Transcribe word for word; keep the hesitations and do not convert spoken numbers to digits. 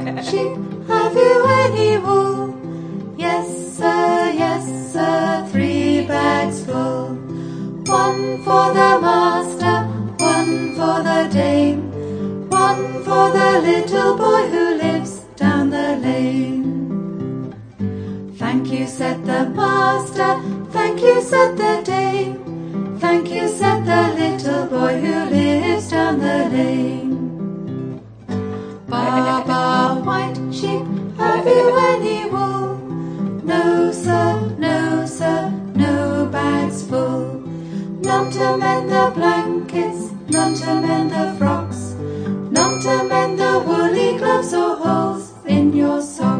white sheep, have you any wool? Yes, sir, yes, sir, three bags full. One for the master, one for the dame, one for the little boy who lives down the lane. Thank you, said the master, thank you, said the dame, thank you, said the little boy who lives down the lane. Ba, ba, white sheep, have you any wool? No, sir, no, sir, no bags full. None to mend the blankets, none to mend the frocks, none to mend the woolly gloves or holes in your socks.